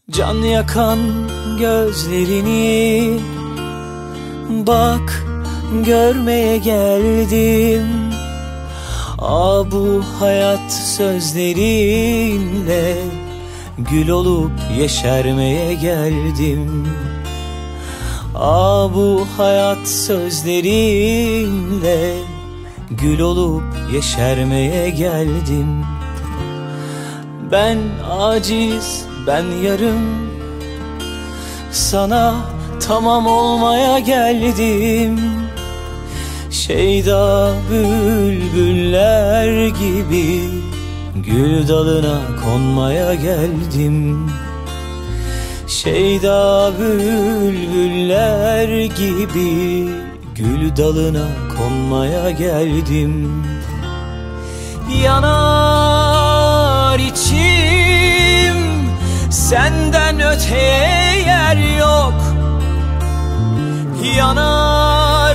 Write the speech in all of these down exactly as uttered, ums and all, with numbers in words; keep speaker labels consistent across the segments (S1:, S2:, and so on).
S1: Can yakan gözlerini bak görmeye geldim. Aa, bu hayat sözlerinle gül olup yeşermeye geldim. Aa, bu hayat sözlerinle gül olup yeşermeye geldim. Ben aciz, ben yarım, sana tamam olmaya geldim. Şeyda bülbüller gibi gül dalına konmaya geldim. Şeyda bülbüller gibi gül dalına konmaya geldim. Yanar içim, senden öteye yer yok. Yanar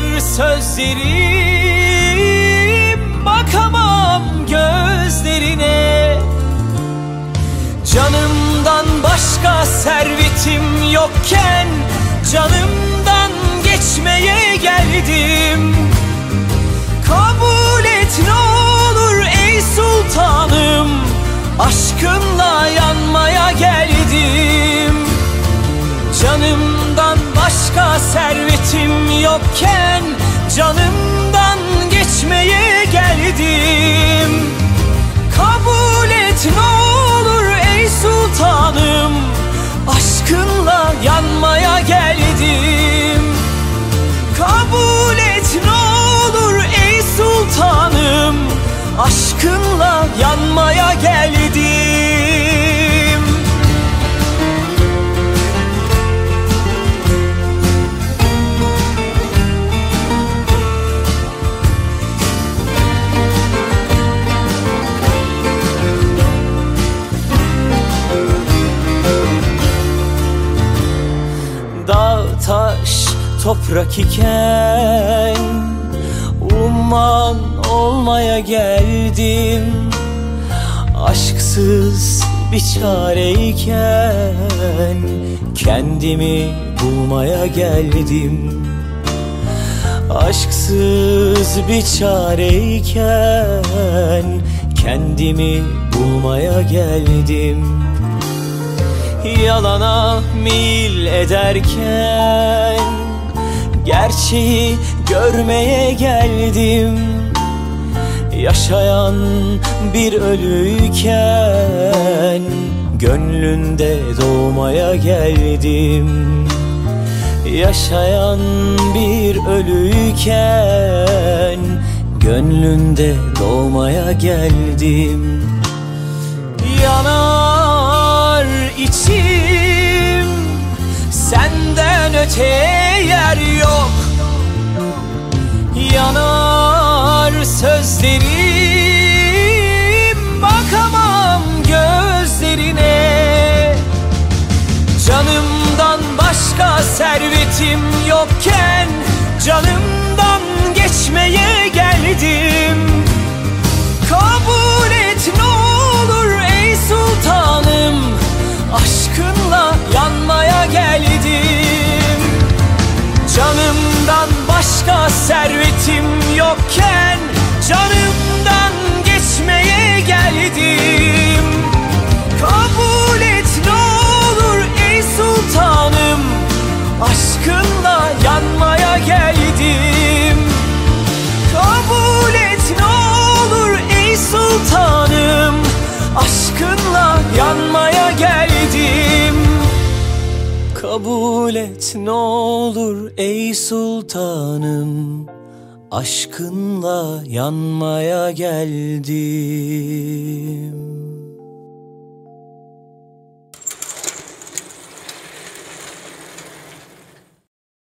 S1: sözlerim, bakamam gözlerine. Canımdan başka servetim yokken canımdan geçmeye geldim. Kabul et ne olur ey sultanım, aşkınla yanmaya geldim. Canımdan başka servetim yokken canımdan geçmeye geldim. Kabul et ne olur ey sultanım, aşkınla yanmaya geldim. Kabul et ne olur ey sultanım, aşkınla yanmaya geldim. Dağ, taş, toprak iken umman olmaya geldim. Aşksız bir çareyken kendimi bulmaya geldim. Aşksız bir çareyken kendimi bulmaya geldim. Yalana meyil ederken gerçeği görmeye geldim. Yaşayan bir ölüyken gönlünde doğmaya geldim. Yaşayan bir ölüyken gönlünde doğmaya geldim. Yanar içim, senden öteye yer yok. Yanar sözlerim, bakamam gözlerine. Canımdan başka servetim yokken canımdan geçmeye geldim. Kabul et ne olur ey sultanım, aşkınla yanmaya geldim. Canımdan başka servetim yokken canımdan geçmeye geldim. Kabul et ne olur ey sultanım, aşkınla yanmaya geldim. Kabul et ne olur ey sultanım, aşkınla yanmaya geldim. Kabul et ne olur ey sultanım, aşkınla yanmaya geldim.